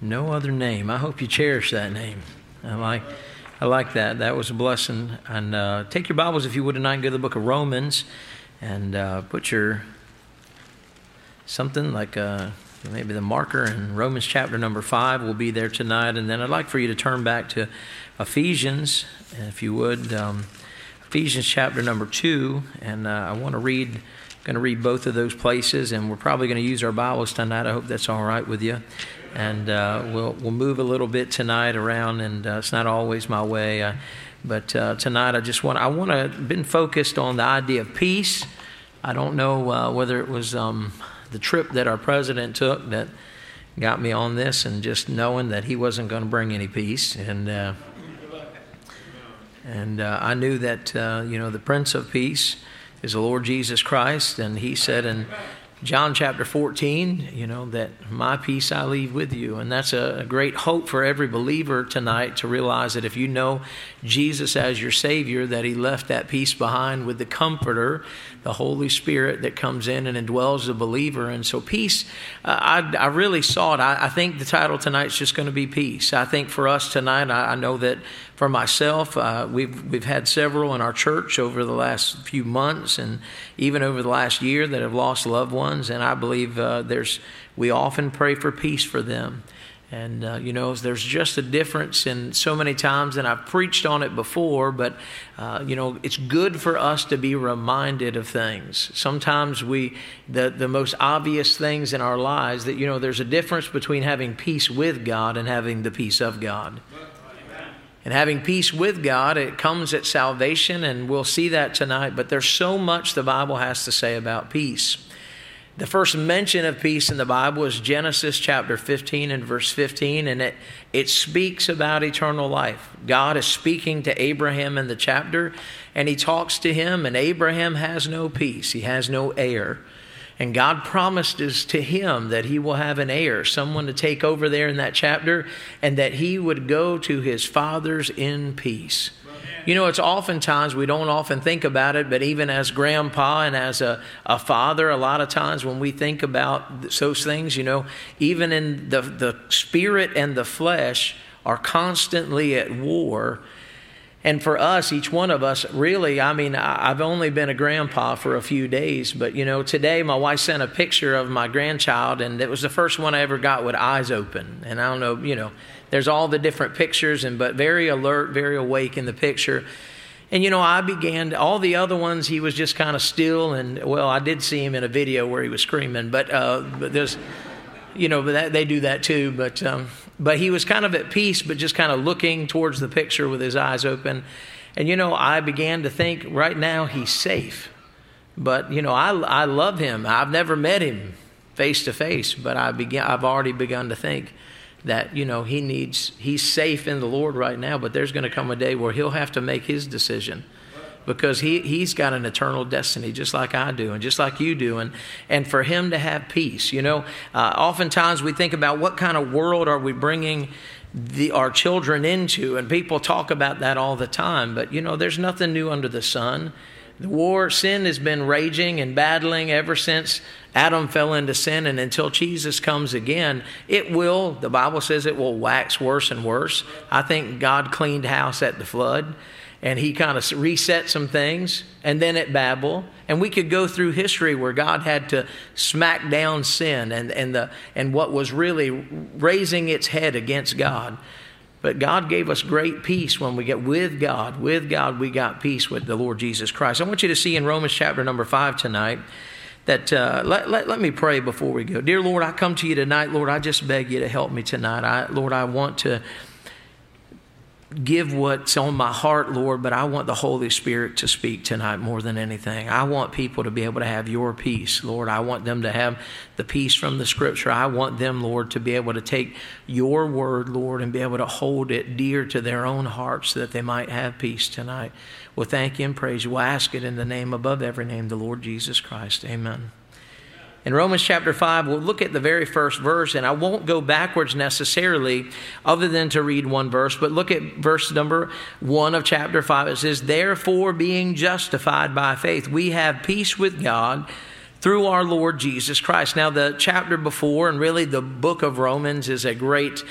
No other name. I hope you cherish that name. I like that. That was a blessing. And take your Bibles, if you would, tonight and go to the book of Romans and put your something like maybe the marker in Romans chapter number 5 will be there tonight. And then I'd like for you to turn back to Ephesians, if you would. Ephesians chapter number 2. And I want to read, going to read both of those places. And we're probably going to use our Bibles tonight. I hope that's all right with you. And we'll move a little bit tonight around, and it's not always my way. But tonight I've been focused on the idea of peace. I don't know whether it was the trip that our president took that got me on this, and just knowing that he wasn't going to bring any peace. And I knew that the Prince of Peace is the Lord Jesus Christ, and he said in John chapter 14, that my peace I leave with you. And that's a great hope for every believer tonight, to realize that if you know Jesus as your Savior, that he left that peace behind with the Comforter, the Holy Spirit that comes in and indwells the believer. And so peace, I really saw it. I think the title tonight is just going to be peace. I think for us tonight, I know that for myself, we've had several in our church over the last few months and even over the last year that have lost loved ones. And I believe we often pray for peace for them. And, there's just a difference in so many times, and I've preached on it before, but, it's good for us to be reminded of things. Sometimes the most obvious things in our lives that, there's a difference between having peace with God and having the peace of God. And having peace with God, it comes at salvation, and we'll see that tonight. But there's so much the Bible has to say about peace. The first mention of peace in the Bible is Genesis chapter 15 and verse 15, and it speaks about eternal life. God is speaking to Abraham in the chapter, and he talks to him, and Abraham has no peace. He has no heir. And God promised to him that he will have an heir, someone to take over there in that chapter, and that he would go to his fathers in peace. It's oftentimes, we don't often think about it, but even as grandpa and as a father, a lot of times when we think about those things, even in the spirit and the flesh are constantly at war. And for us, each one of us, really, I've only been a grandpa for a few days, but, today my wife sent a picture of my grandchild, and it was the first one I ever got with eyes open. And I don't know, there's all the different pictures, but very alert, very awake in the picture. And, I began, all the other ones, he was just kind of still, and, well, I did see him in a video where he was screaming, but there's, but they do that too, but he was kind of at peace, but just kind of looking towards the picture with his eyes open. And, I began to think, right now he's safe. But, I love him. I've never met him face to face, but I've already begun to think that, he's safe in the Lord right now, but there's going to come a day where he'll have to make his decision. Because he's got an eternal destiny, just like I do, and just like you do, and for him to have peace. Oftentimes we think about what kind of world are we bringing our children into, and people talk about that all the time. But there's nothing new under the sun. Sin has been raging and battling ever since Adam fell into sin, and until Jesus comes again, the Bible says it will wax worse and worse. I think God cleaned house at the flood. And he kind of reset some things, and then at Babel. And we could go through history where God had to smack down sin and what was really raising its head against God. But God gave us great peace when we get with God. With God, we got peace with the Lord Jesus Christ. I want you to see in Romans chapter number 5 tonight that let me pray before we go. Dear Lord, I come to you tonight. Lord, I just beg you to help me tonight. Lord, I want to give what's on my heart, Lord, but I want the Holy Spirit to speak tonight more than anything. I want people to be able to have your peace, Lord. I want them to have the peace from the Scripture. I want them, Lord, to be able to take your word, Lord, and be able to hold it dear to their own hearts so that they might have peace tonight. We'll thank you and praise you. We'll ask it in the name above every name, the Lord Jesus Christ. Amen. In Romans chapter 5, we'll look at the very first verse, and I won't go backwards necessarily other than to read one verse, but look at verse number 1 of chapter 5. It says, "Therefore, being justified by faith, we have peace with God through our Lord Jesus Christ. Now, the chapter before, and really the book of Romans, is a great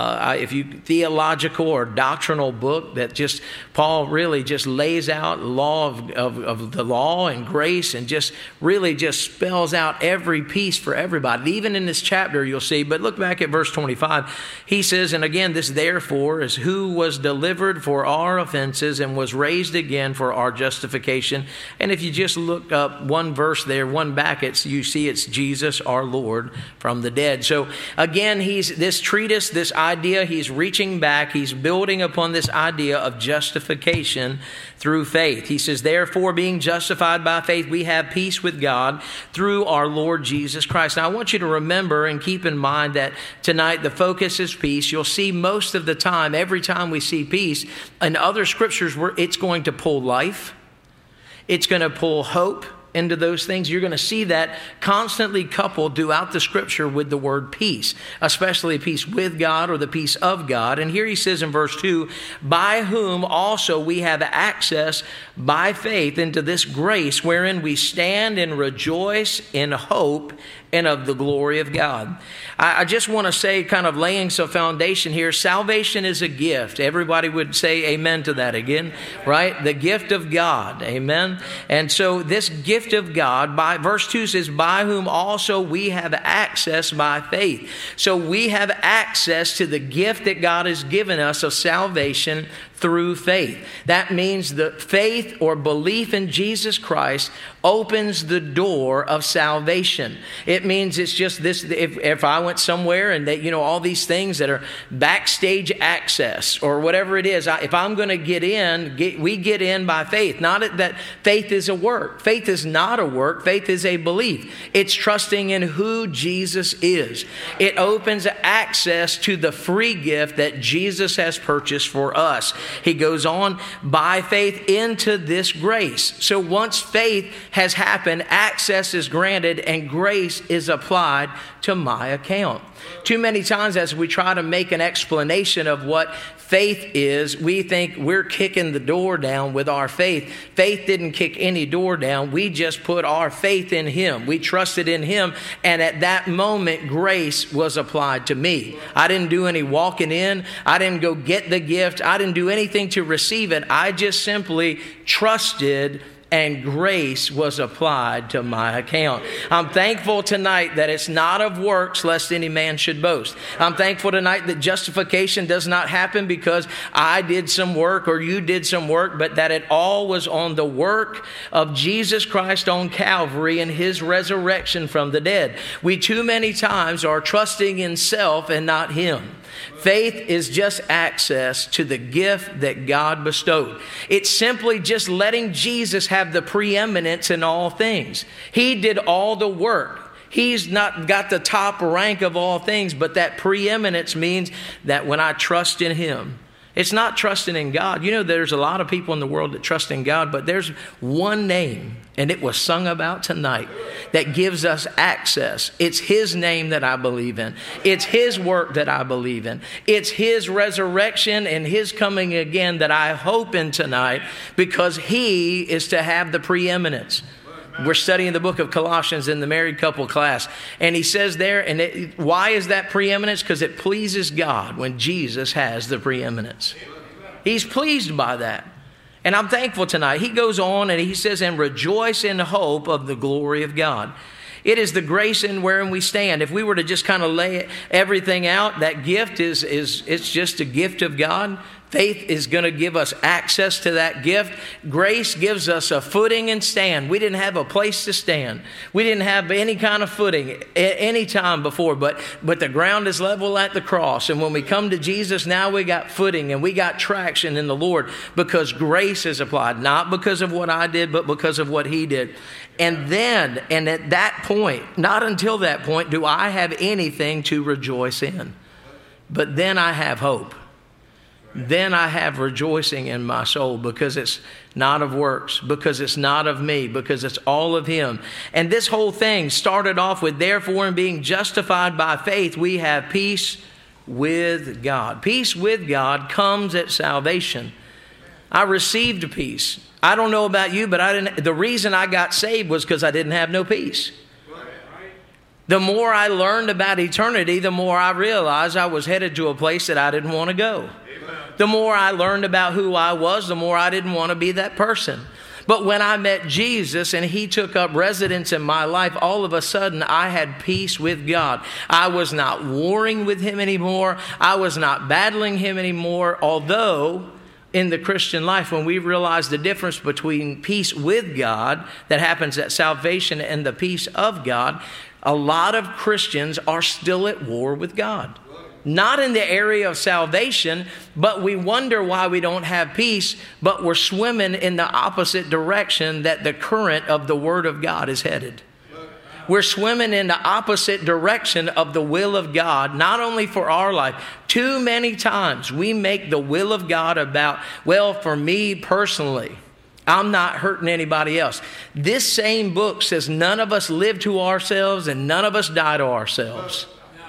theological or doctrinal book that just Paul really just lays out law of the law and grace, and just really just spells out every piece for everybody. Even in this chapter, you'll see, but look back at verse 25. He says, and again, this therefore is who was delivered for our offenses and was raised again for our justification. And if you just look up one verse there, one back, you see it's Jesus our Lord from the dead. So again, this treatise, this idea, he's reaching back, he's building upon this idea of justification through faith. He says, therefore, being justified by faith, we have peace with God through our Lord Jesus Christ. Now, I want you to remember and keep in mind that tonight the focus is peace. You'll see most of the time, every time we see peace, in other scriptures, it's going to pull life. It's going to pull hope into those things. You're going to see that constantly coupled throughout the scripture with the word peace, especially peace with God or the peace of God. And here he says in verse 2, by whom also we have access by faith into this grace wherein we stand and rejoice in hope and of the glory of God. I just want to say, kind of laying some foundation here, salvation is a gift. Everybody would say amen to that again, right? The gift of God, amen? And so this gift of God, by verse 2 says, by whom also we have access by faith. So we have access to the gift that God has given us of salvation through faith. That means the faith or belief in Jesus Christ opens the door of salvation. It means it's just this, if I went somewhere and that, all these things that are backstage access or whatever it is, if I'm going to get in, we get in by faith. Not that faith is a work. Faith is not a work. Faith is a belief. It's trusting in who Jesus is. It opens access to the free gift that Jesus has purchased for us. He goes on, by faith into this grace. So once faith has happened, access is granted and grace is applied to my account. Too many times as we try to make an explanation of what faith is, we think we're kicking the door down with our faith. Faith didn't kick any door down. We just put our faith in Him. We trusted in Him, and at that moment, grace was applied to me. I didn't do any walking in. I didn't go get the gift. I didn't do anything to receive it. I just simply trusted, and grace was applied to my account. I'm thankful tonight that it's not of works, lest any man should boast. I'm thankful tonight that justification does not happen because I did some work or you did some work, but that it all was on the work of Jesus Christ on Calvary and His resurrection from the dead. We too many times are trusting in self and not Him. Faith is just access to the gift that God bestowed. It's simply just letting Jesus have the preeminence in all things. He did all the work. He's not got the top rank of all things, but that preeminence means that when I trust in Him, it's not trusting in God. There's a lot of people in the world that trust in God, but there's one name, and it was sung about tonight, that gives us access. It's His name that I believe in. It's His work that I believe in. It's His resurrection and His coming again that I hope in tonight, because He is to have the preeminence. We're studying the book of Colossians in the married couple class. And he says there, why is that preeminence? Because it pleases God when Jesus has the preeminence. He's pleased by that. And I'm thankful tonight. He goes on and he says, and rejoice in hope of the glory of God. It is the grace in wherein we stand. If we were to just kind of lay everything out, that gift it's just a gift of God. Faith is going to give us access to that gift. Grace gives us a footing and stand. We didn't have a place to stand. We didn't have any kind of footing any time before, but the ground is level at the cross. And when we come to Jesus, now we got footing and we got traction in the Lord because grace is applied, not because of what I did, but because of what He did. And at that point, not until that point, do I have anything to rejoice in. But then I have hope. Then I have rejoicing in my soul because it's not of works, because it's not of me, because it's all of Him. And this whole thing started off with, therefore, in being justified by faith, we have peace with God. Peace with God comes at salvation. I received peace. I don't know about you, but the reason I got saved was because I didn't have no peace. The more I learned about eternity, the more I realized I was headed to a place that I didn't want to go. The more I learned about who I was, the more I didn't want to be that person. But when I met Jesus and He took up residence in my life, all of a sudden I had peace with God. I was not warring with Him anymore. I was not battling Him anymore. Although in the Christian life, when we realize the difference between peace with God that happens at salvation and the peace of God, a lot of Christians are still at war with God. Not in the area of salvation, but we wonder why we don't have peace, but we're swimming in the opposite direction that the current of the Word of God is headed. We're swimming in the opposite direction of the will of God, not only for our life. Too many times we make the will of God about, well, for me personally, I'm not hurting anybody else. This same book says none of us live to ourselves and none of us die to ourselves.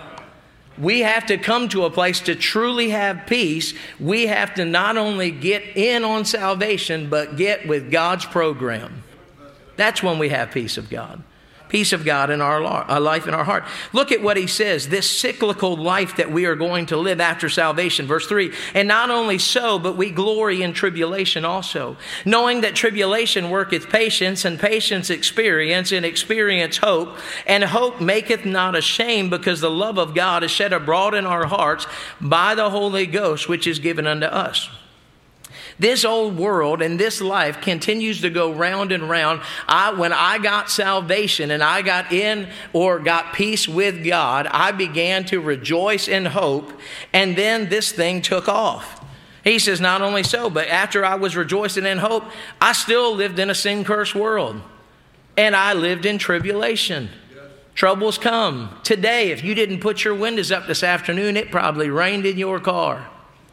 We have to come to a place to truly have peace. We have to not only get in on salvation, but get with God's program. That's when we have peace of God. Peace of God in our life, in our heart. Look at what he says, this cyclical life that we are going to live after salvation. Verse 3, and not only so, but we glory in tribulation also, knowing that tribulation worketh patience, and patience experience, and experience hope. And hope maketh not ashamed, because the love of God is shed abroad in our hearts by the Holy Ghost, which is given unto us. This old world and this life continues to go round and round. When I got salvation and I got in or got peace with God, I began to rejoice in hope, and then this thing took off. He says, not only so, but after I was rejoicing in hope, I still lived in a sin-cursed world, and I lived in tribulation. Troubles come. Today, if you didn't put your windows up this afternoon, it probably rained in your car.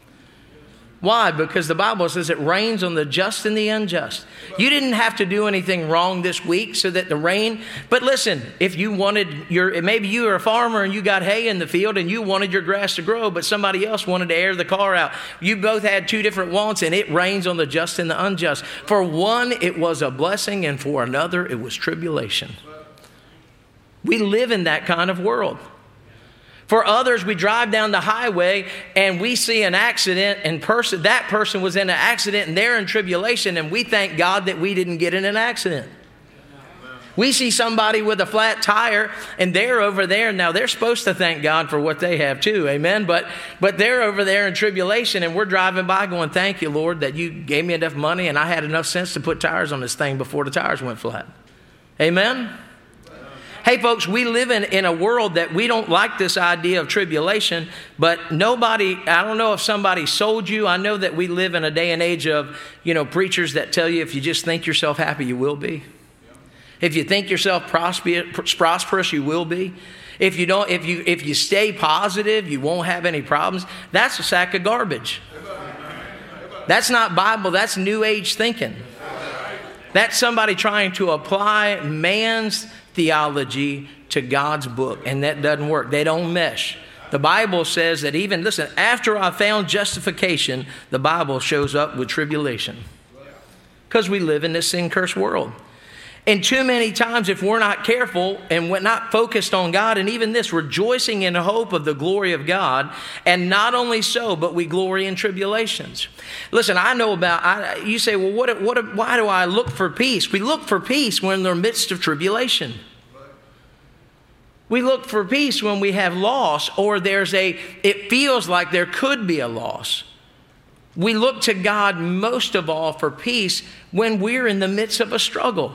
Why? Because the Bible says it rains on the just and the unjust. You didn't have to do anything wrong this week so that the rain... But listen, if you wanted maybe you were a farmer and you got hay in the field and you wanted your grass to grow, but somebody else wanted to air the car out. You both had two different wants, and it rains on the just and the unjust. For one, it was a blessing, and for another, it was tribulation. We live in that kind of world. For others, we drive down the highway and we see an accident, and that person was in an accident and they're in tribulation, and we thank God that we didn't get in an accident. We see somebody with a flat tire and they're over there. Now, they're supposed to thank God for what they have too, amen? But they're over there in tribulation, and we're driving by going, thank you, Lord, that you gave me enough money and I had enough sense to put tires on this thing before the tires went flat. Amen? Hey, folks, we live in a world that we don't like this idea of tribulation, but I don't know if somebody sold you. I know that we live in a day and age of, preachers that tell you if you just think yourself happy, you will be. If you think yourself prosperous, you will be. If you stay positive, you won't have any problems. That's a sack of garbage. That's not Bible. That's New Age thinking. That's somebody trying to apply man's theology to God's book, and that doesn't work. They don't mesh. The Bible says that after I found justification, the Bible shows up with tribulation, because we live in this sin-cursed world. And too many times, if we're not careful and we're not focused on God, and even this, rejoicing in hope of the glory of God, and not only so, but we glory in tribulations. Listen, I know you say, well, why do I look for peace? We look for peace when we're in the midst of tribulation. We look for peace when we have loss, or it feels like there could be a loss. We look to God most of all for peace when we're in the midst of a struggle.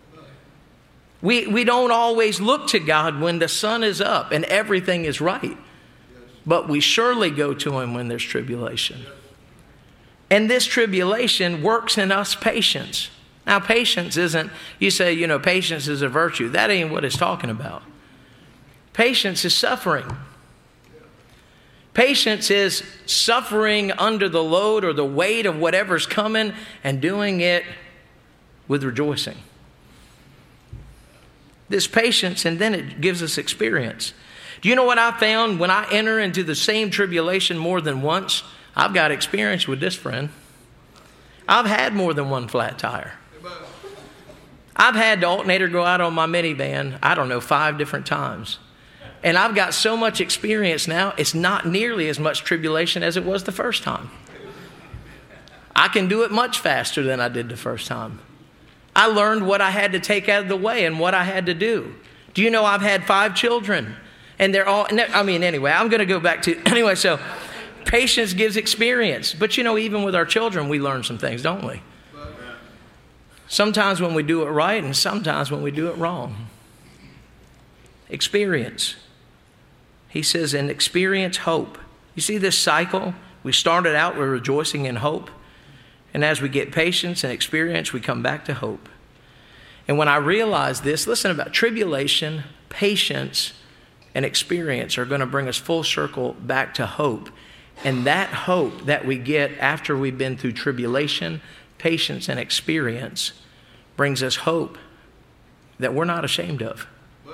We don't always look to God when the sun is up and everything is right. But we surely go to Him when there's tribulation. And this tribulation works in us patience. Now, patience isn't, you say, patience is a virtue. That ain't what it's talking about. Patience is suffering. Patience is suffering under the load or the weight of whatever's coming and doing it with rejoicing. This patience, and then it gives us experience. Do you know what I found when I enter into the same tribulation more than once? I've got experience with this, friend. I've had more than one flat tire. I've had the alternator go out on my minivan, 5 different times. And I've got so much experience now, it's not nearly as much tribulation as it was the first time. I can do it much faster than I did the first time. I learned what I had to take out of the way and what I had to do. Do you know I've had 5 children? And they're all, anyway, I'm going to go back to, so patience gives experience. But even with our children, we learn some things, don't we? Sometimes when we do it right and sometimes when we do it wrong. Experience. He says, and experience hope. You see this cycle? We started out with rejoicing in hope. And as we get patience and experience, we come back to hope. And when I realized this, listen, about tribulation, patience, and experience are going to bring us full circle back to hope. And that hope that we get after we've been through tribulation, patience, and experience brings us hope that we're not ashamed of.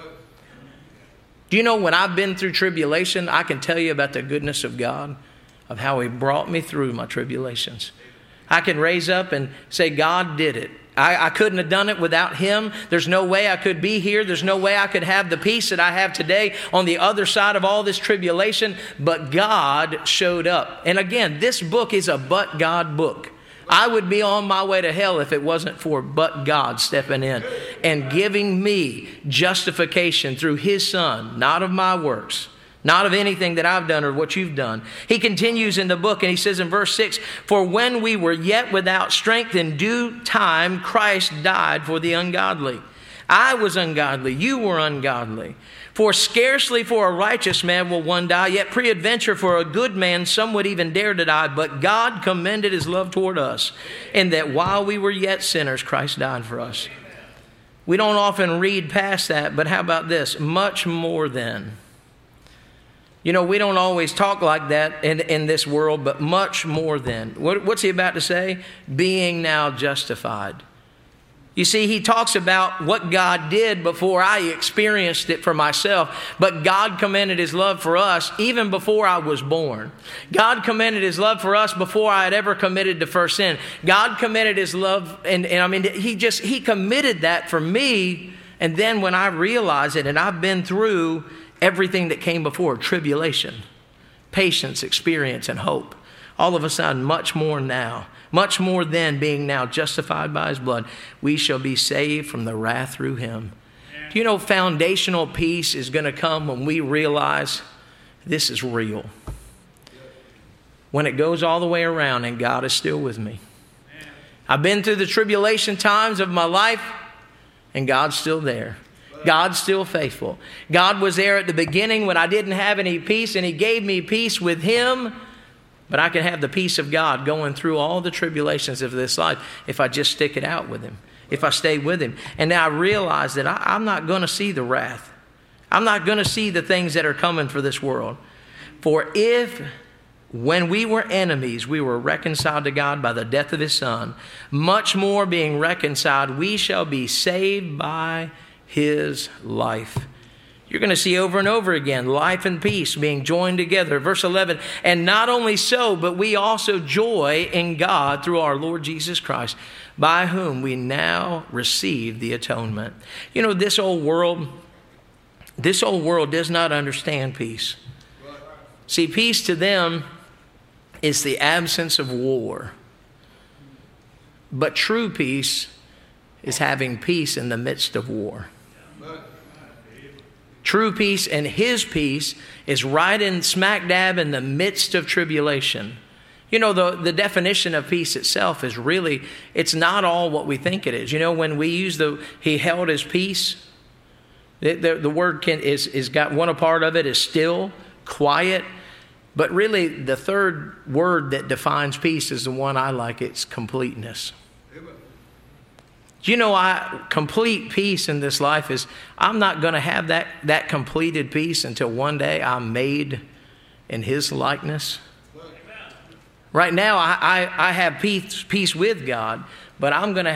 Do you know when I've been through tribulation, I can tell you about the goodness of God, of how He brought me through my tribulations. I can raise up and say, God did it. I couldn't have done it without Him. There's no way I could be here. There's no way I could have the peace that I have today on the other side of all this tribulation. But God showed up. And again, this book is a but God book. I would be on my way to hell if it wasn't for but God stepping in and giving me justification through His Son, not of my works, not of anything that I've done or what you've done. He continues in the book and he says in verse 6, for when we were yet without strength, in due time Christ died for the ungodly. I was ungodly, you were ungodly. For scarcely for a righteous man will one die, yet peradventure for a good man some would even dare to die. But God commended His love toward us, in that while we were yet sinners, Christ died for us. We don't often read past that, but how about this? Much more than. We don't always talk like that in this world, but much more than. What's he about to say? Being now justified. You see, he talks about what God did before I experienced it for myself. But God commended His love for us even before I was born. God commended His love for us before I had ever committed the first sin. God commended His love, He committed that for me. And then when I realized it, and I've been through everything that came before, tribulation, patience, experience, and hope. All of a sudden, much more now. Much more than being now justified by His blood, we shall be saved from the wrath through Him. Do you know foundational peace is going to come when we realize this is real? When it goes all the way around and God is still with me. I've been through the tribulation times of my life and God's still there. God's still faithful. God was there at the beginning when I didn't have any peace, and He gave me peace with Him. But I can have the peace of God going through all the tribulations of this life if I just stick it out with Him, if I stay with Him. And now I realize that I'm not going to see the wrath. I'm not going to see the things that are coming for this world. For if when we were enemies, we were reconciled to God by the death of His Son, much more being reconciled, we shall be saved by His life. You're going to see over and over again, life and peace being joined together. Verse 11, and not only so, but we also joy in God through our Lord Jesus Christ, by whom we now receive the atonement. This old world does not understand peace. See, peace to them is the absence of war. But true peace is having peace in the midst of war. True peace and His peace is right in smack dab in the midst of tribulation. The definition of peace itself is really, it's not all what we think it is. When we use He held His peace, the word is got one part of it is still, quiet. But really the third word that defines peace is the one I like. It's completeness. Complete peace in this life is, I'm not going to have that completed peace until one day I'm made in His likeness. Right now, I have peace with God, but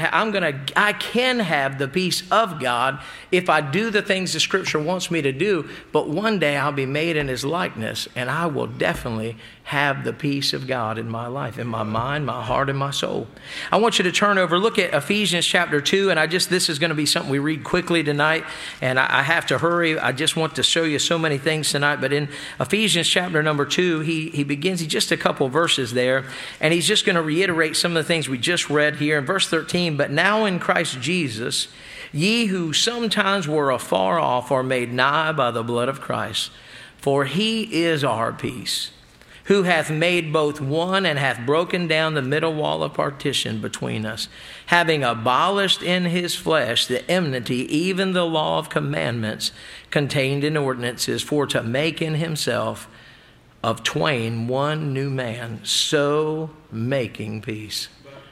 I can have the peace of God if I do the things the Scripture wants me to do. But one day I'll be made in His likeness, and I will definitely have the peace of God in my life, in my mind, my heart, and my soul. I want you to turn over, look at Ephesians chapter 2, and this is going to be something we read quickly tonight, and I have to hurry. I just want to show you so many things tonight. But in Ephesians chapter number 2, he begins just a couple verses there, and he's just going to reiterate some of the things we just read here in verse 13. But now in Christ Jesus, ye who sometimes were afar off are made nigh by the blood of Christ. For He is our peace, who hath made both one, and hath broken down the middle wall of partition between us, having abolished in His flesh the enmity, even the law of commandments contained in ordinances, for to make in Himself of twain one new man, so making peace.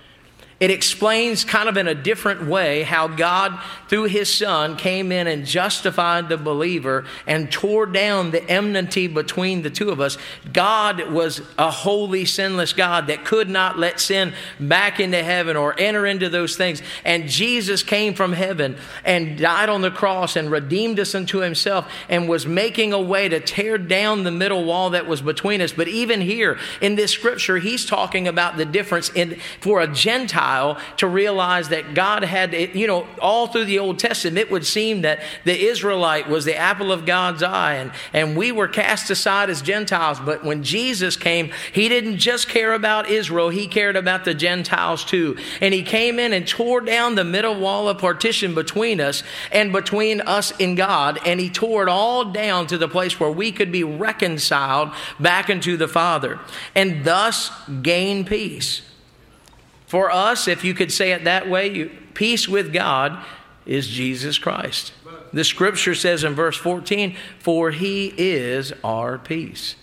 It explains kind of in a different way how God, through His Son, came in and justified the believer and tore down the enmity between the two of us. God was a holy, sinless God that could not let sin back into heaven or enter into those things. And Jesus came from heaven and died on the cross and redeemed us unto Himself and was making a way to tear down the middle wall that was between us. But even here in this scripture, He's talking about the difference for a Gentile to realize that God had, all through the Old Testament, it would seem that the Israelite was the apple of God's eye, and we were cast aside as Gentiles. But when Jesus came, He didn't just care about Israel, He cared about the Gentiles too. And He came in and tore down the middle wall of partition between us and between us and God, and He tore it all down to the place where we could be reconciled back into the Father and thus gain peace. For us, if you could say it that way, peace with God is Jesus Christ. The scripture says in verse 14, for He is our peace.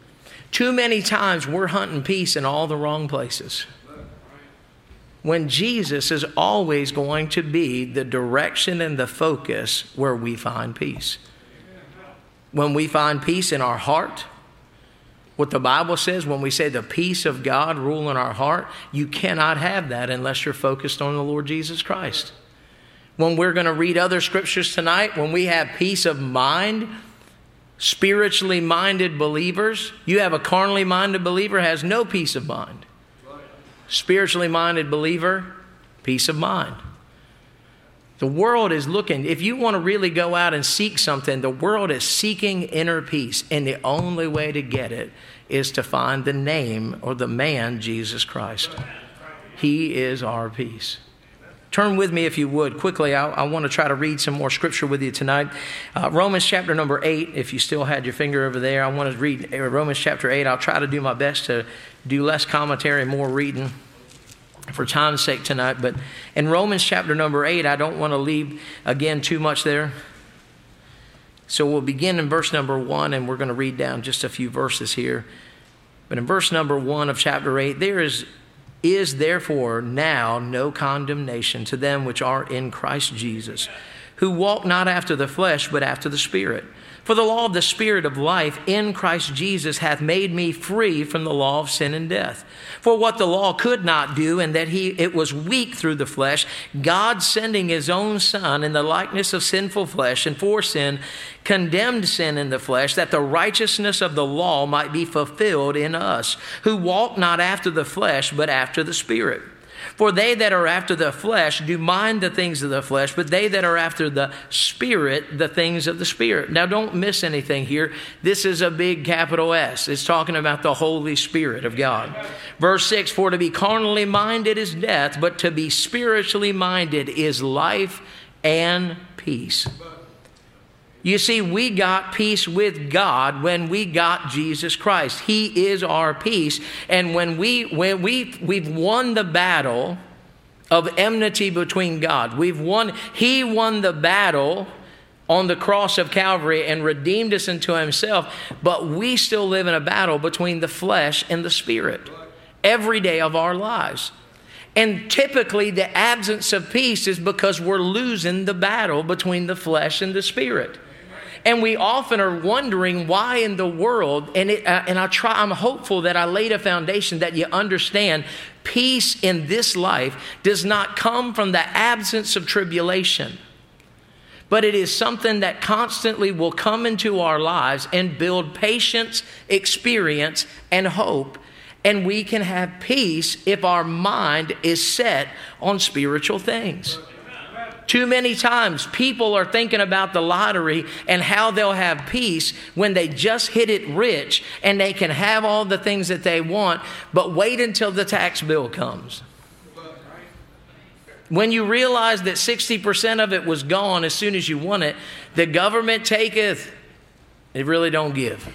Too many times we're hunting peace in all the wrong places, when Jesus is always going to be the direction and the focus where we find peace. When we find peace in our heart, what the Bible says, when we say the peace of God rule in our heart, you cannot have that unless you're focused on the Lord Jesus Christ. When we're going to read other scriptures tonight, when we have peace of mind, spiritually minded believers, you have a carnally minded believer has no peace of mind. Spiritually minded believer, peace of mind. The world is looking, if you want to really go out and seek something, the world is seeking inner peace. And the only way to get it is to find the name or the man, Jesus Christ. He is our peace. Turn with me, if you would, quickly. I want to try to read some more scripture with you tonight. Romans chapter number 8, if you still had your finger over there, I want to read Romans chapter 8. I'll try to do my best to do less commentary, more reading for time's sake tonight. But in Romans chapter number 8, I don't want to leave again too much there. So we'll begin in verse number 1, and we're going to read down just a few verses here. But in verse number 1 of chapter 8, there is therefore now no condemnation to them which are in Christ Jesus, who walk not after the flesh, but after the Spirit. For the law of the Spirit of life in Christ Jesus hath made me free from the law of sin and death. For what the law could not do, and that it was weak through the flesh, God sending His own Son in the likeness of sinful flesh, and for sin, condemned sin in the flesh, that the righteousness of the law might be fulfilled in us, who walk not after the flesh, but after the Spirit. For they that are after the flesh do mind the things of the flesh, but they that are after the Spirit, the things of the Spirit. Now don't miss anything here. This is a big capital S. It's talking about the Holy Spirit of God. Verse 6, for to be carnally minded is death, but to be spiritually minded is life and peace. You see, we got peace with God when we got Jesus Christ. He is our peace. And when we've won the battle of enmity between God. He won the battle on the cross of Calvary and redeemed us into Himself. But we still live in a battle between the flesh and the Spirit every day of our lives. And typically the absence of peace is because we're losing the battle between the flesh and the Spirit. And we often are wondering why in the world, I'm hopeful that I laid a foundation that you understand peace in this life does not come from the absence of tribulation, but it is something that constantly will come into our lives and build patience, experience, and hope. And we can have peace if our mind is set on spiritual things. Too many times people are thinking about the lottery and how they'll have peace when they just hit it rich and they can have all the things that they want, but wait until the tax bill comes. When you realize that 60% of it was gone as soon as you won it, the government taketh, it really don't give.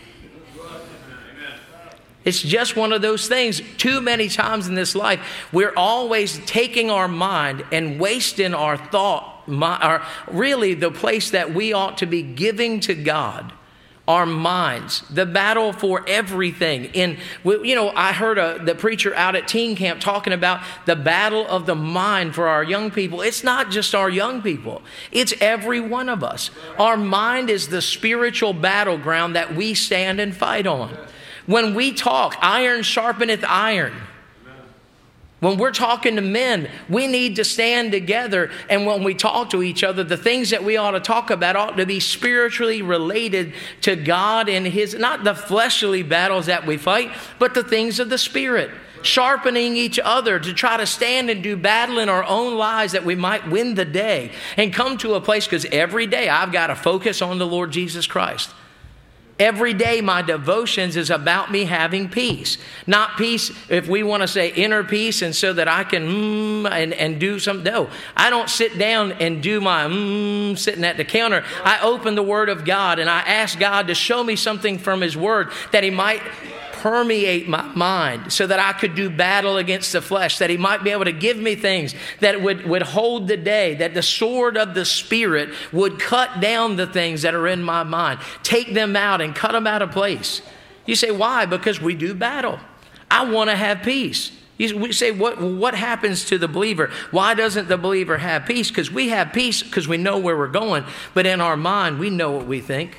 It's just one of those things. Too many times in this life, we're always taking our mind and wasting our thought, really the place that we ought to be giving to God, our minds, the battle for everything. I heard the preacher out at teen camp talking about the battle of the mind for our young people. It's not just our young people. It's every one of us. Our mind is the spiritual battleground that we stand and fight on. When we talk, iron sharpeneth iron. When we're talking to men, we need to stand together. And when we talk to each other, the things that we ought to talk about ought to be spiritually related to God and His, not the fleshly battles that we fight, but the things of the Spirit. Sharpening each other to try to stand and do battle in our own lives that we might win the day and come to a place, because every day I've got to focus on the Lord Jesus Christ. Every day my devotions is about me having peace. Not peace, if we want to say inner peace, and so that I can and do something. No, I don't sit down and do my sitting at the counter. I open the Word of God and I ask God to show me something from His Word that He might permeate my mind so that I could do battle against the flesh, that He might be able to give me things that would hold the day, that the sword of the Spirit would cut down the things that are in my mind, take them out and cut them out of place. You say, why? Because we do battle. I want to have peace. We say, what happens to the believer? Why doesn't the believer have peace? Because we have peace because we know where we're going, but in our mind, we know what we think.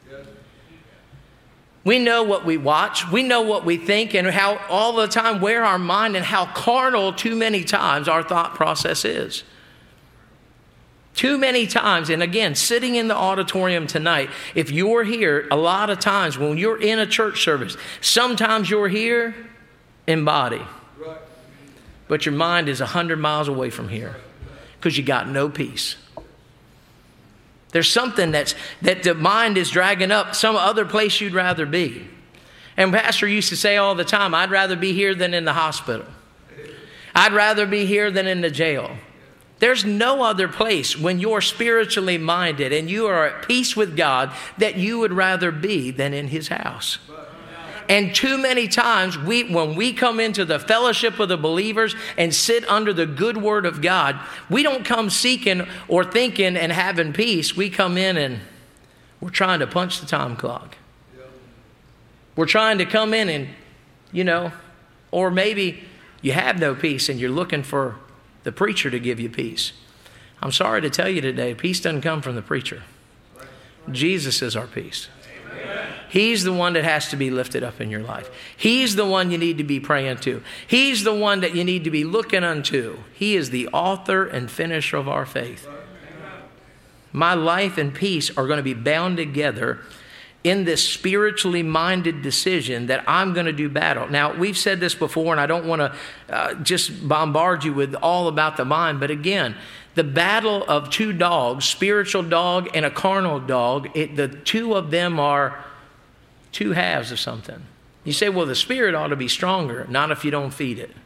We know what we watch. We know what we think, and how all the time where our mind and how carnal too many times our thought process is. Too many times, and again, sitting in the auditorium tonight, if you're here, a lot of times when you're in a church service, sometimes you're here in body, but your mind is 100 miles away from here because you got no peace. There's something that the mind is dragging up, some other place you'd rather be. And Pastor used to say all the time, I'd rather be here than in the hospital. I'd rather be here than in the jail. There's no other place when you're spiritually minded and you are at peace with God that you would rather be than in His house. And too many times, when we come into the fellowship of the believers and sit under the good Word of God, we don't come seeking or thinking and having peace. We come in and we're trying to punch the time clock. We're trying to come in and, or maybe you have no peace and you're looking for the preacher to give you peace. I'm sorry to tell you today, peace doesn't come from the preacher. Jesus is our peace. He's the one that has to be lifted up in your life. He's the one you need to be praying to. He's the one that you need to be looking unto. He is the author and finisher of our faith. My life and peace are going to be bound together in this spiritually minded decision that I'm going to do battle. Now, we've said this before, and I don't want to just bombard you with all about the mind, but again, the battle of two dogs, spiritual dog and a carnal dog, the two of them are two halves of something. You say, well, the spirit ought to be stronger. Not if you don't feed it.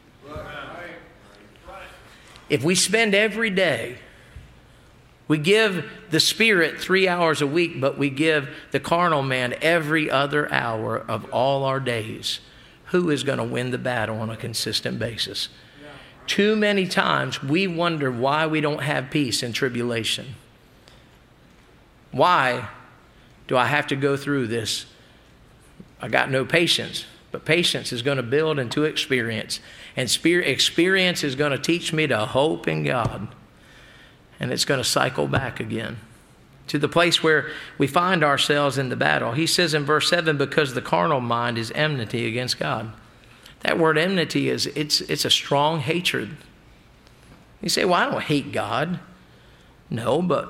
If we spend every day, we give the spirit 3 hours a week, but we give the carnal man every other hour of all our days, who is going to win the battle on a consistent basis? Too many times we wonder why we don't have peace in tribulation. Why do I have to go through this? I got no patience, but patience is going to build into experience. And experience is going to teach me to hope in God. And it's going to cycle back again. to the place where we find ourselves in the battle. He says in verse 7, because the carnal mind is enmity against God. That word enmity it's a strong hatred. You say, well, I don't hate God. No, but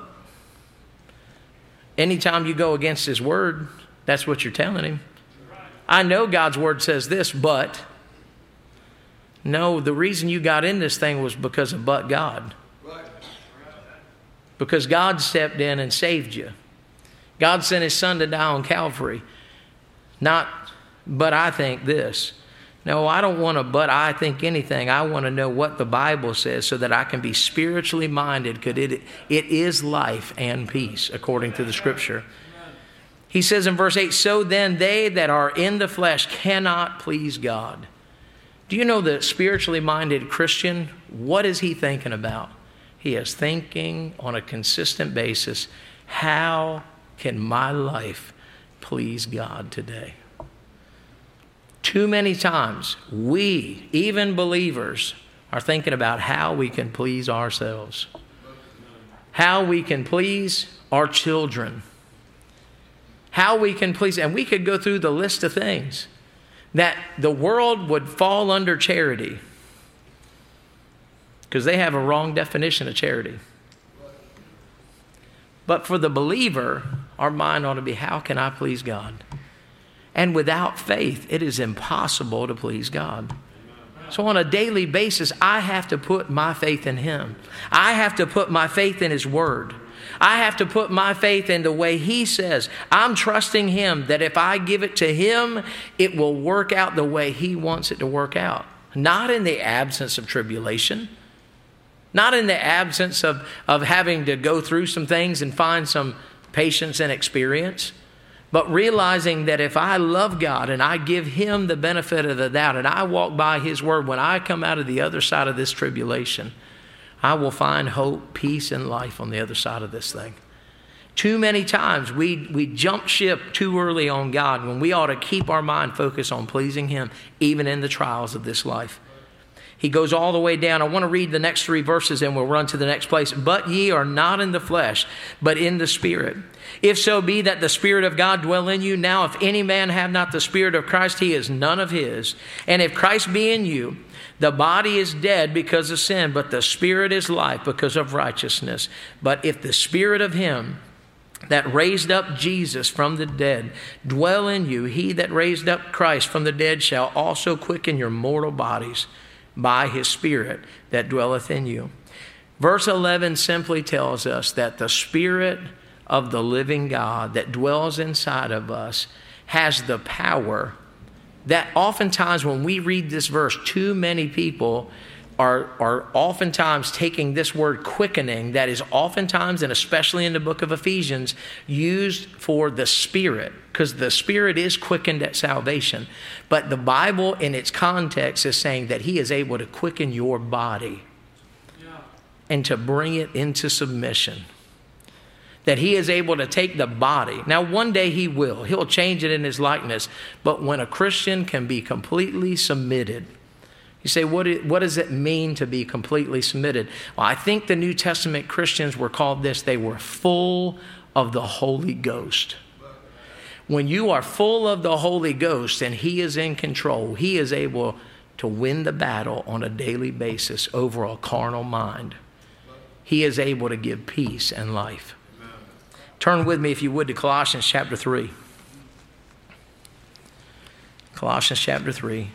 anytime you go against his word, that's what you're telling him. I know God's word says this, but no, the reason you got in this thing was because of but God. Because God stepped in and saved you. God sent his son to die on Calvary. Not, but I think this. No, I don't want to but I think anything. I want to know what the Bible says so that I can be spiritually minded, because it is life and peace according to the Scripture. He says in verse 8, so then they that are in the flesh cannot please God. Do you know the spiritually minded Christian, what is he thinking about? He is thinking on a consistent basis, how can my life please God today? Too many times, we, even believers, are thinking about how we can please ourselves, how we can please our children, how we can please, and we could go through the list of things that the world would fall under charity, because they have a wrong definition of charity. But for the believer, our mind ought to be, how can I please God? And without faith, it is impossible to please God. So on a daily basis, I have to put my faith in him. I have to put my faith in his word. I have to put my faith in the way he says. I'm trusting him that if I give it to him, it will work out the way he wants it to work out. Not in the absence of tribulation. Not in the absence of having to go through some things and find some patience and experience. But realizing that if I love God and I give him the benefit of the doubt and I walk by his word, when I come out of the other side of this tribulation, I will find hope, peace, and life on the other side of this thing. Too many times we jump ship too early on God when we ought to keep our mind focused on pleasing him, even in the trials of this life. He goes all the way down. I want to read the next 3 verses and we'll run to the next place. But ye are not in the flesh, but in the Spirit. If so be that the Spirit of God dwell in you. Now, if any man have not the Spirit of Christ, he is none of his. And if Christ be in you, the body is dead because of sin, but the Spirit is life because of righteousness. But if the Spirit of him that raised up Jesus from the dead dwell in you, he that raised up Christ from the dead shall also quicken your mortal bodies by his Spirit that dwelleth in you. Verse 11 simply tells us that the Spirit of the living God that dwells inside of us has the power that oftentimes when we read this verse, too many people are oftentimes taking this word quickening that is oftentimes, and especially in the book of Ephesians, used for the Spirit, because the Spirit is quickened at salvation. But the Bible in its context is saying that he is able to quicken your body and to bring it into submission. That he is able to take the body. Now, one day he will. He'll change it in his likeness. But when a Christian can be completely submitted, you say, what does it mean to be completely submitted? Well, I think the New Testament Christians were called this. They were full of the Holy Ghost. When you are full of the Holy Ghost and he is in control, he is able to win the battle on a daily basis over a carnal mind. He is able to give peace and life. Turn with me, if you would, to Colossians chapter 3. Colossians chapter 3.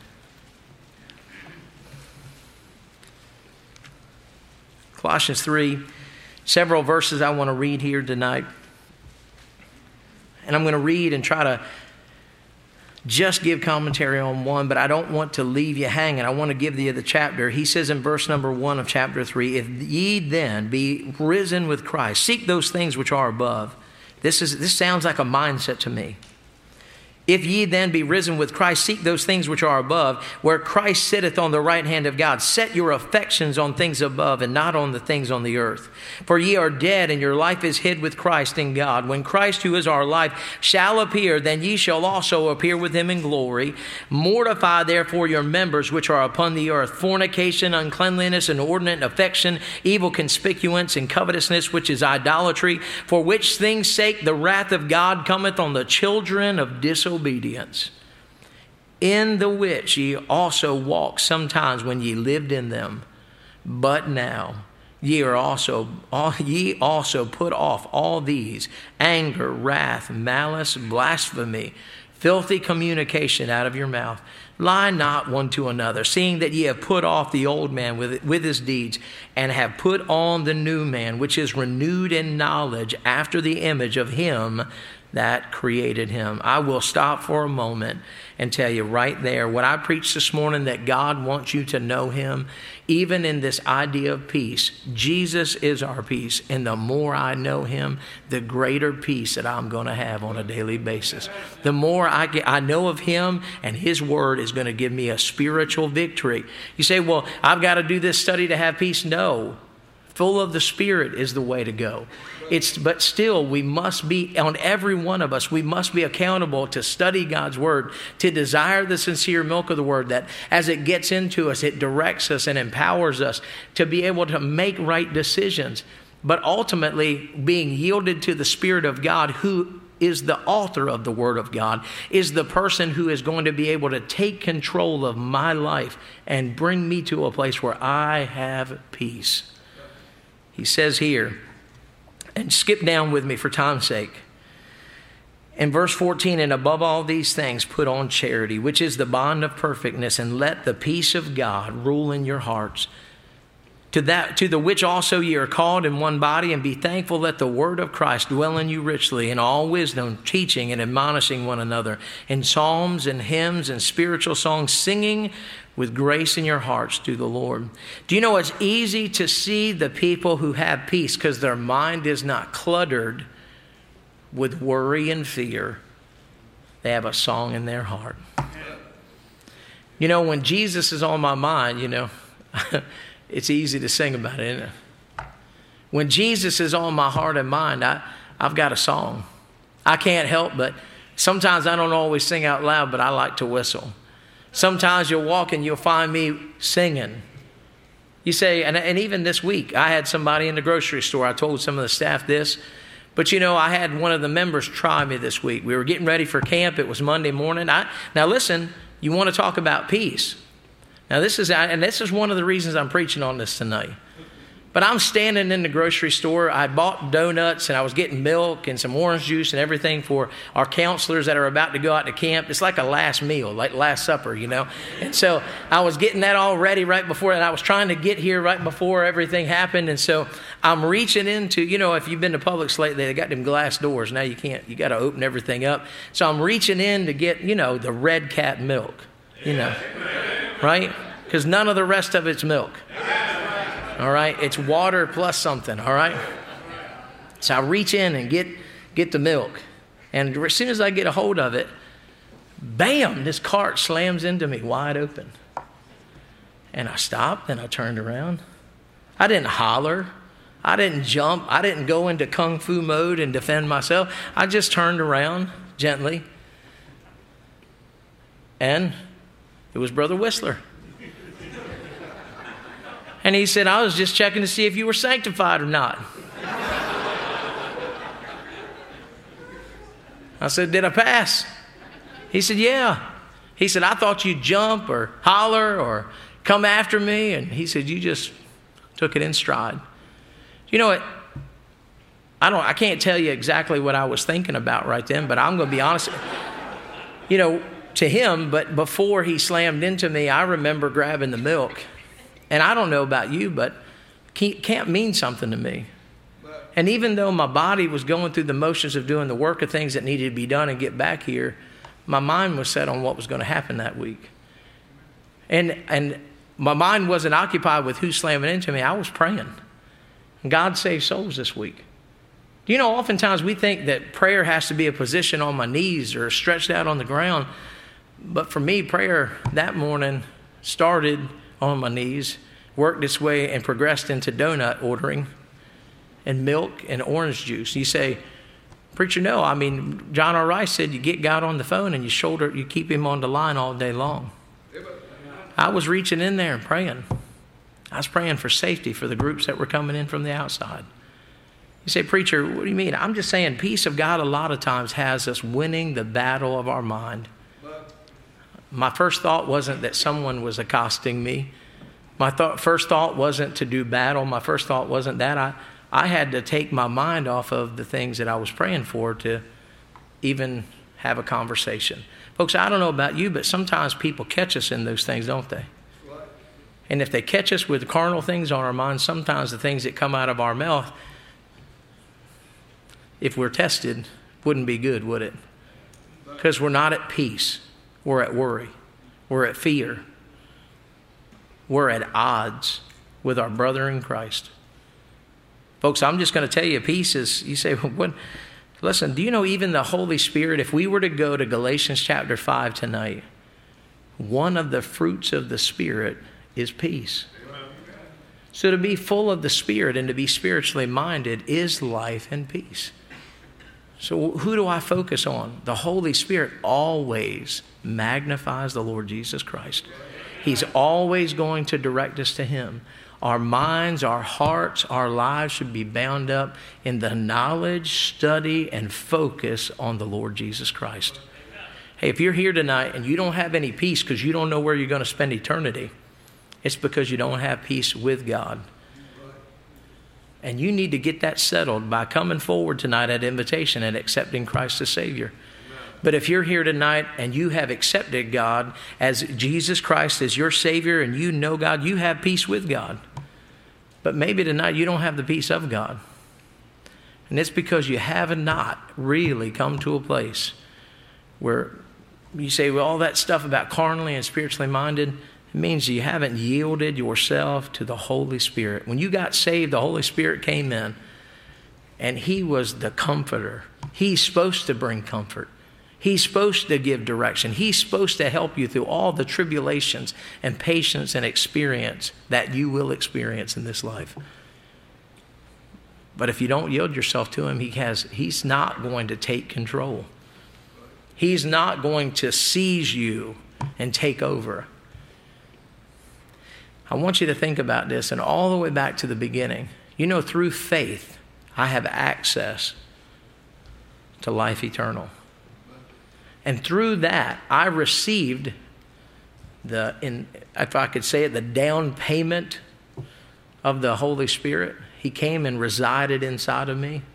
Colossians 3, several verses I want to read here tonight. And I'm going to read and try to just give commentary on one, but I don't want to leave you hanging. I want to give you the chapter. He says in verse number 1 of chapter 3, if ye then be risen with Christ, seek those things which are above. This sounds like a mindset to me. If ye then be risen with Christ, seek those things which are above, where Christ sitteth on the right hand of God. Set your affections on things above and not on the things on the earth. For ye are dead, and your life is hid with Christ in God. When Christ, who is our life, shall appear, then ye shall also appear with him in glory. Mortify therefore your members which are upon the earth, fornication, uncleanliness, inordinate affection, evil conspicuance, and covetousness, which is idolatry, for which things sake the wrath of God cometh on the children of disobedience. In the which ye also walked sometimes when ye lived in them. But now ye also put off all these: anger, wrath, malice, blasphemy, filthy communication out of your mouth. Lie not one to another, seeing that ye have put off the old man with his deeds, and have put on the new man, which is renewed in knowledge after the image of him that created him. I will stop for a moment and tell you right there what I preached this morning, that God wants you to know him. Even in this idea of peace, Jesus is our peace. And the more I know him, the greater peace that I'm going to have on a daily basis. The more I know of him, and his word is going to give me a spiritual victory. You say, well, I've got to do this study to have peace. No. Full of the Spirit is the way to go. But still, we must be, on every one of us, we must be accountable to study God's word, to desire the sincere milk of the word, that as it gets into us, it directs us and empowers us to be able to make right decisions. But ultimately, being yielded to the Spirit of God, who is the author of the Word of God, is the person who is going to be able to take control of my life and bring me to a place where I have peace. He says here, and skip down with me for time's sake. In verse 14, and above all these things, put on charity, which is the bond of perfectness, and let the peace of God rule in your hearts. To the which also ye are called in one body, and be thankful that the word of Christ dwell in you richly, in all wisdom, teaching and admonishing one another, in psalms and hymns and spiritual songs, singing with grace in your hearts to the Lord. Do you know it's easy to see the people who have peace because their mind is not cluttered with worry and fear? They have a song in their heart. You know, when Jesus is on my mind, you know, it's easy to sing about it, isn't it? When Jesus is on my heart and mind, I've got a song. I can't help but, sometimes I don't always sing out loud, but I like to whistle. Sometimes you'll walk and you'll find me singing. You say, and even this week, I had somebody in the grocery store. I told some of the staff this. But, you know, I had one of the members try me this week. We were getting ready for camp. It was Monday morning. Now, listen, you want to talk about peace. Now, this is one of the reasons I'm preaching on this tonight. But I'm standing in the grocery store. I bought donuts, and I was getting milk and some orange juice and everything for our counselors that are about to go out to camp. It's like a last meal, like last supper, you know. And so I was getting that all ready right before, and I was trying to get here right before everything happened. And so I'm reaching into, you know, if you've been to Publix lately, they got them glass doors. Now you can't, you got to open everything up. So I'm reaching in to get, you know, the Red Cat milk, you know, right? Because none of the rest of it's milk. All right, it's water plus something, all right? So I reach in and get the milk. And as soon as I get a hold of it, bam, this cart slams into me wide open. And I stopped and I turned around. I didn't holler. I didn't jump. I didn't go into kung fu mode and defend myself. I just turned around gently. And it was Brother Whistler. And he said, I was just checking to see if you were sanctified or not. I said, did I pass? He said, yeah. He said, I thought you'd jump or holler or come after me. And he said, you just took it in stride. You know what? I can't tell you exactly what I was thinking about right then, but I'm going to be honest. You know, to him, but before he slammed into me, I remember grabbing the milk. And I don't know about you, but can't mean something to me. And even though my body was going through the motions of doing the work of things that needed to be done and get back here, my mind was set on what was going to happen that week. And my mind wasn't occupied with who's slamming into me. I was praying. And God saved souls this week. Do you know, oftentimes we think that prayer has to be a position on my knees or stretched out on the ground. But for me, prayer that morning started on my knees, worked its way and progressed into donut ordering and milk and orange juice. You say, preacher, no. I mean, John R. Rice said you get God on the phone and you keep him on the line all day long. I was reaching in there and praying. I was praying for safety for the groups that were coming in from the outside. You say, preacher, what do you mean? I'm just saying peace of God a lot of times has us winning the battle of our mind. My first thought wasn't that someone was accosting me. My first thought wasn't to do battle. My first thought wasn't that. I had to take my mind off of the things that I was praying for to even have a conversation. Folks, I don't know about you, but sometimes people catch us in those things, don't they? And if they catch us with carnal things on our minds, sometimes the things that come out of our mouth, if we're tested, wouldn't be good, would it? Because we're not at peace. We're at worry. We're at fear. We're at odds with our brother in Christ. Folks, I'm just going to tell you, peace is, you say, well, what? Listen, do you know even the Holy Spirit, if we were to go to Galatians chapter 5 tonight, one of the fruits of the Spirit is peace. So to be full of the Spirit and to be spiritually minded is life and peace. So who do I focus on? The Holy Spirit always magnifies the Lord Jesus Christ. He's always going to direct us to Him. Our minds, our hearts, our lives should be bound up in the knowledge, study, and focus on the Lord Jesus Christ. Hey, if you're here tonight and you don't have any peace because you don't know where you're going to spend eternity, it's because you don't have peace with God. And you need to get that settled by coming forward tonight at invitation and accepting Christ as Savior. But if you're here tonight and you have accepted God as Jesus Christ as your Savior and you know God, you have peace with God. But maybe tonight you don't have the peace of God. And it's because you have not really come to a place where you say, well, all that stuff about carnally and spiritually minded, it means you haven't yielded yourself to the Holy Spirit. When you got saved, the Holy Spirit came in and He was the comforter. He's supposed to bring comfort. He's supposed to give direction. He's supposed to help you through all the tribulations and patience and experience that you will experience in this life. But if you don't yield yourself to Him, He's not going to take control. He's not going to seize you and take over. I want you to think about this and all the way back to the beginning. You know, through faith, I have access to life eternal. And through that, I received if I could say it, the down payment of the Holy Spirit. He came and resided inside of me.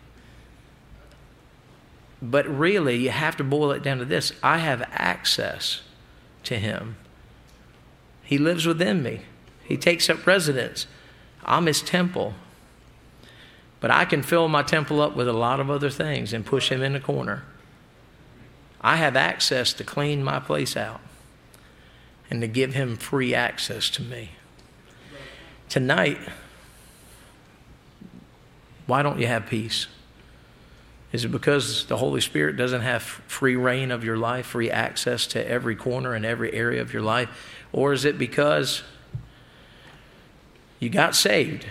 But really, you have to boil it down to this. I have access to Him. He lives within me. He takes up residence. I'm His temple. But I can fill my temple up with a lot of other things and push Him in a corner. I have access to clean my place out and to give Him free access to me. Tonight, why don't you have peace? Is it because the Holy Spirit doesn't have free reign of your life, free access to every corner and every area of your life? Or is it because you got saved,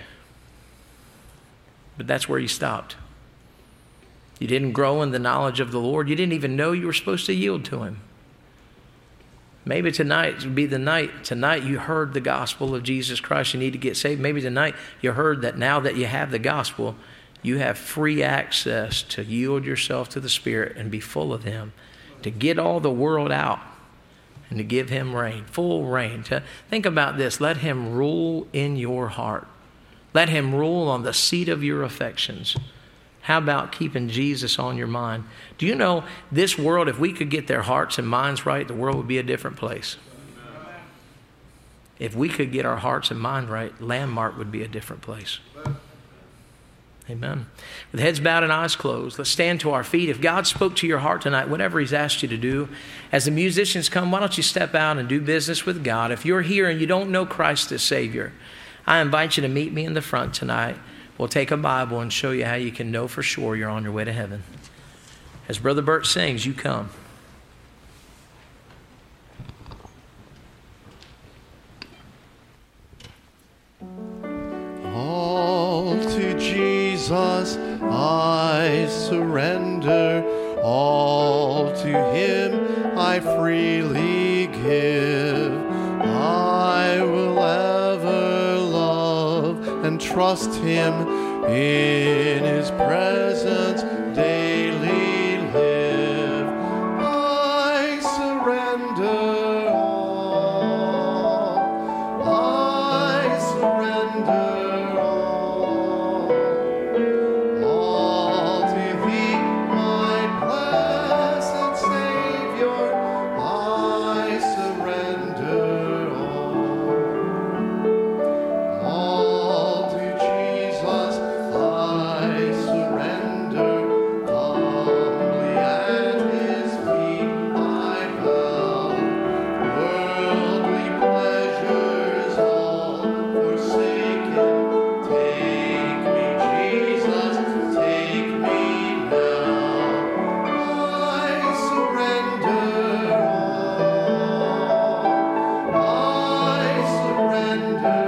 but that's where you stopped? You didn't grow in the knowledge of the Lord. You didn't even know you were supposed to yield to Him. Maybe tonight would be the night. Tonight you heard the gospel of Jesus Christ. You need to get saved. Maybe tonight you heard that now that you have the gospel, you have free access to yield yourself to the Spirit and be full of Him, to get all the world out and to give Him reign, full reign. To think about this. Let Him rule in your heart. Let Him rule on the seat of your affections. How about keeping Jesus on your mind? Do you know this world, if we could get their hearts and minds right, the world would be a different place. If we could get our hearts and mind right, Landmark would be a different place. Amen. With heads bowed and eyes closed, let's stand to our feet. If God spoke to your heart tonight, whatever He's asked you to do, as the musicians come, why don't you step out and do business with God? If you're here and you don't know Christ as Savior, I invite you to meet me in the front tonight. we'll take a Bible and show you how you can know for sure you're on your way to heaven. As Brother Bert sings, you come. All to Jesus I surrender, all to Him I freely give. I will ever love and trust Him, in His presence daily live. I surrender all, I surrender all to Thee, my blessed Savior. I surrender all to Jesus. I surrender humbly at His feet. I bow, worldly pleasures all forsaken. Take me, Jesus, take me now. I surrender all. I surrender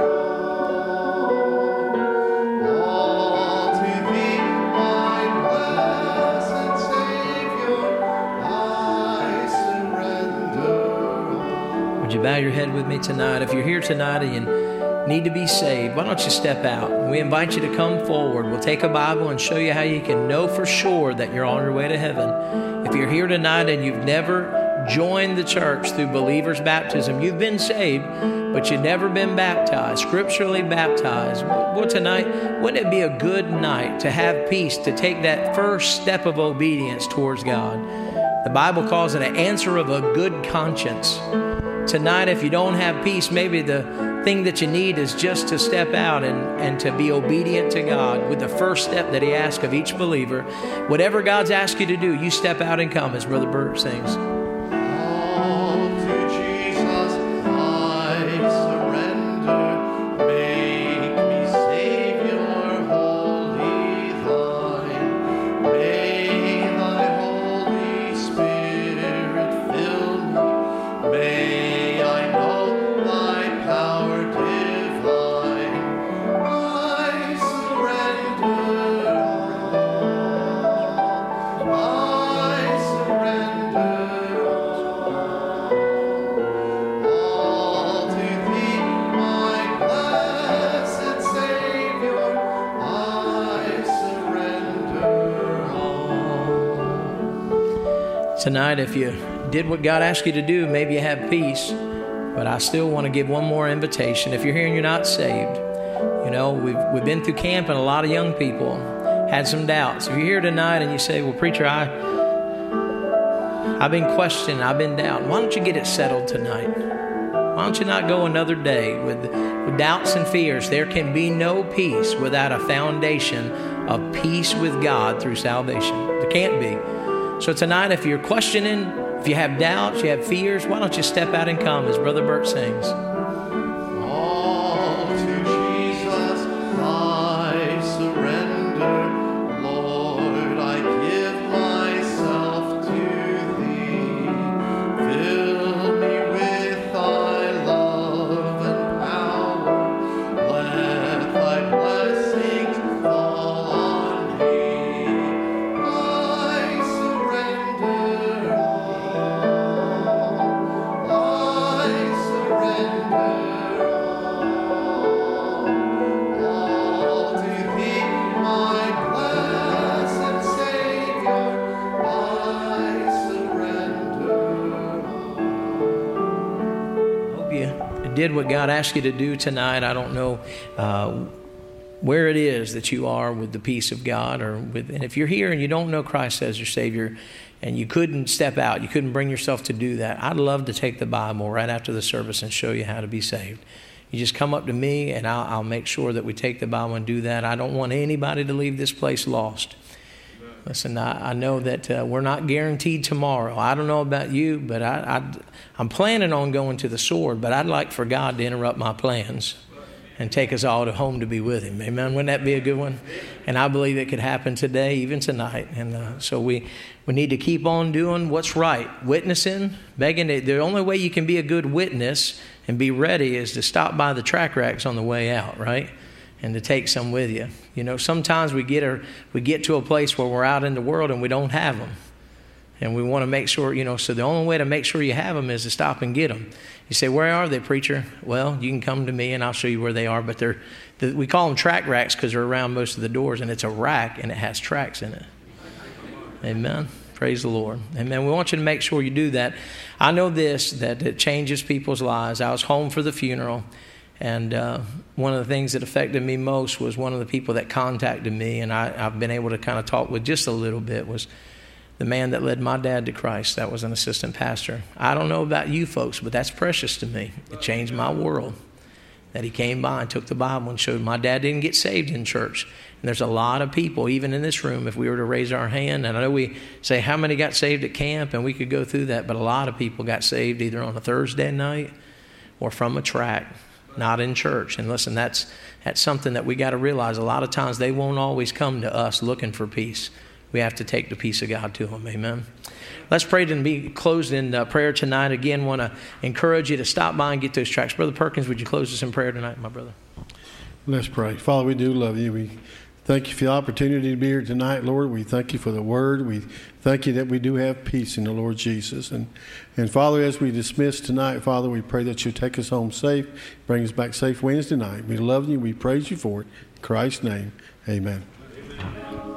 all to Thee, my blessed Savior. I surrender. Would you bow your head with me tonight? If you're here tonight and you need to be saved, why don't you step out? We invite you to come forward. We'll take a Bible and show you how you can know for sure that you're on your way to heaven. If you're here tonight and you've never joined the church through believer's baptism, you've been saved, but you've never been baptized, scripturally baptized. Well, tonight, wouldn't it be a good night to have peace, to take that first step of obedience towards God? The Bible calls it an answer of a good conscience. Tonight, if you don't have peace, maybe the thing that you need is just to step out and to be obedient to God with the first step that He asks of each believer. Whatever God's asked you to do, you step out and come, as Brother Bert sings. All to Jesus I surrender. Make me Savior wholly Thine. May Thy Holy Spirit fill me. May I know Thy power divine. I surrender all. I surrender all to Thee, my blessed Savior. I surrender all. Tonight, if you did what God asked you to do, maybe you have peace, but I still want to give one more invitation. If you're here and you're not saved, you know, we've been through camp and a lot of young people had some doubts. If you're here tonight and you say, well, preacher, I've been questioning, I've been doubting, why don't you get it settled tonight? Why don't you not go another day with doubts and fears? There can be no peace without a foundation of peace with God through salvation. There can't be. So tonight, if you're questioning, if you have doubts, you have fears, why don't you step out and come, as Brother Bert sings. All to Jesus I surrender. Lord, I give myself to Thee. Fill me with Thy love and power. Let Thy blessings fall on me. I surrender all. I surrender all to Thee, my blessed Savior. I surrender all. Hope you did what God asked you to do tonight. I don't know where it is that you are with the peace of God, and if you're here and you don't know Christ as your Savior, and you couldn't step out, you couldn't bring yourself to do that, I'd love to take the Bible right after the service and show you how to be saved. You just come up to me and I'll make sure that we take the Bible and do that. I don't want anybody to leave this place lost. Listen, I know that we're not guaranteed tomorrow. I don't know about you, but I'm planning on going to the sword, but I'd like for God to interrupt my plans. and take us all to home to be with him. Amen. Wouldn't that be a good one? And I believe it could happen today, even tonight. And so we need to keep on doing what's right. Witnessing, begging. The only way you can be a good witness and be ready is to stop by the track racks on the way out, right? And to take some with you. You know, sometimes we get to a place where we're out in the world and we don't have them. And we want to make sure, you know, so the only way to make sure you have them is to stop and get them. You say, where are they, preacher? Well, you can come to me and I'll show you where they are. But we call them track racks because they're around most of the doors. And it's a rack and it has tracks in it. Amen. Praise the Lord. Amen. We want you to make sure you do that. I know this, that it changes people's lives. I was home for the funeral. And one of the things that affected me most was one of the people that contacted me. And I've been able to kind of talk with just a little bit was the man that led my dad to Christ. That was an assistant pastor. I don't know about you folks, but that's precious to me. It changed my world. That he came by and took the Bible and showed my dad didn't get saved in church. And there's a lot of people, even in this room, if we were to raise our hand, and I know we say how many got saved at camp, and we could go through that, but a lot of people got saved either on a Thursday night or from a track, not in church. And listen, that's something that we got to realize. A lot of times they won't always come to us looking for peace. We have to take the peace of God to them. Amen. Let's pray and be closed in prayer tonight. Again, want to encourage you to stop by and get those tracts. Brother Perkins, would you close us in prayer tonight, my brother? Let's pray. Father, we do love you. We thank you for the opportunity to be here tonight, Lord. We thank you for the word. We thank you that we do have peace in the Lord Jesus. And Father, as we dismiss tonight, Father, we pray that you take us home safe, bring us back safe Wednesday night. We love you. We praise you for it. In Christ's name, amen.